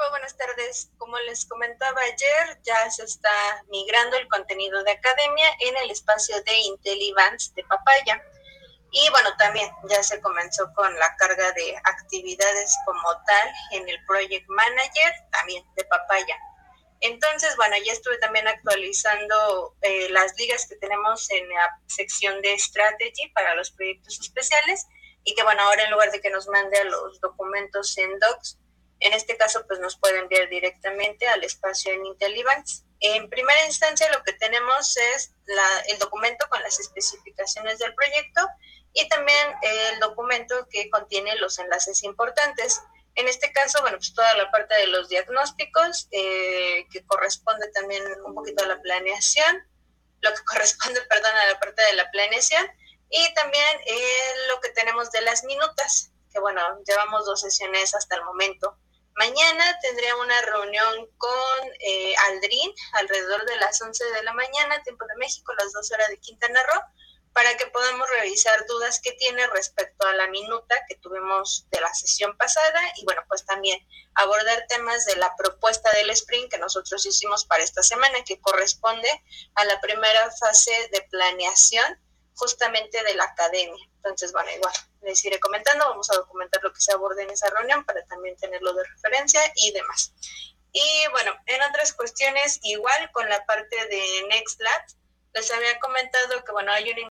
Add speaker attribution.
Speaker 1: muy buenas tardes. Como les comentaba ayer, ya se está migrando el contenido de academia en el espacio de IntelliVans de Papaya. Y bueno, también ya se comenzó con la carga de actividades como tal en el Project Manager, también de Papaya. Entonces, bueno, ya estuve también actualizando las ligas que tenemos en la sección de Strategy para los proyectos especiales y que, bueno, ahora en lugar de que nos mande a los documentos en Docs, en este caso, pues nos puede enviar directamente al espacio en IntelliVans. En primera instancia, lo que tenemos es el documento con las especificaciones del proyecto y también el documento que contiene los enlaces importantes. En este caso, bueno, pues toda la parte de los diagnósticos, que corresponde también un poquito a la planeación, lo que corresponde, perdón, a la parte de la planeación, y también lo que tenemos de las minutas, que bueno, llevamos 2 sesiones hasta el momento. Mañana tendré una reunión con Aldrin alrededor de las 11 de la mañana, tiempo de México, las 12 horas de Quintana Roo, para que podamos revisar dudas que tiene respecto a la minuta que tuvimos de la sesión pasada y bueno, pues también abordar temas de la propuesta del sprint que nosotros hicimos para esta semana, que corresponde a la primera fase de planeación justamente de la academia. Entonces, bueno, igual les iré comentando, vamos a documentar lo que se aborde en esa reunión para también tenerlo de referencia y demás. Y bueno, en otras cuestiones, igual con la parte de NextLab, les había comentado que bueno, hay una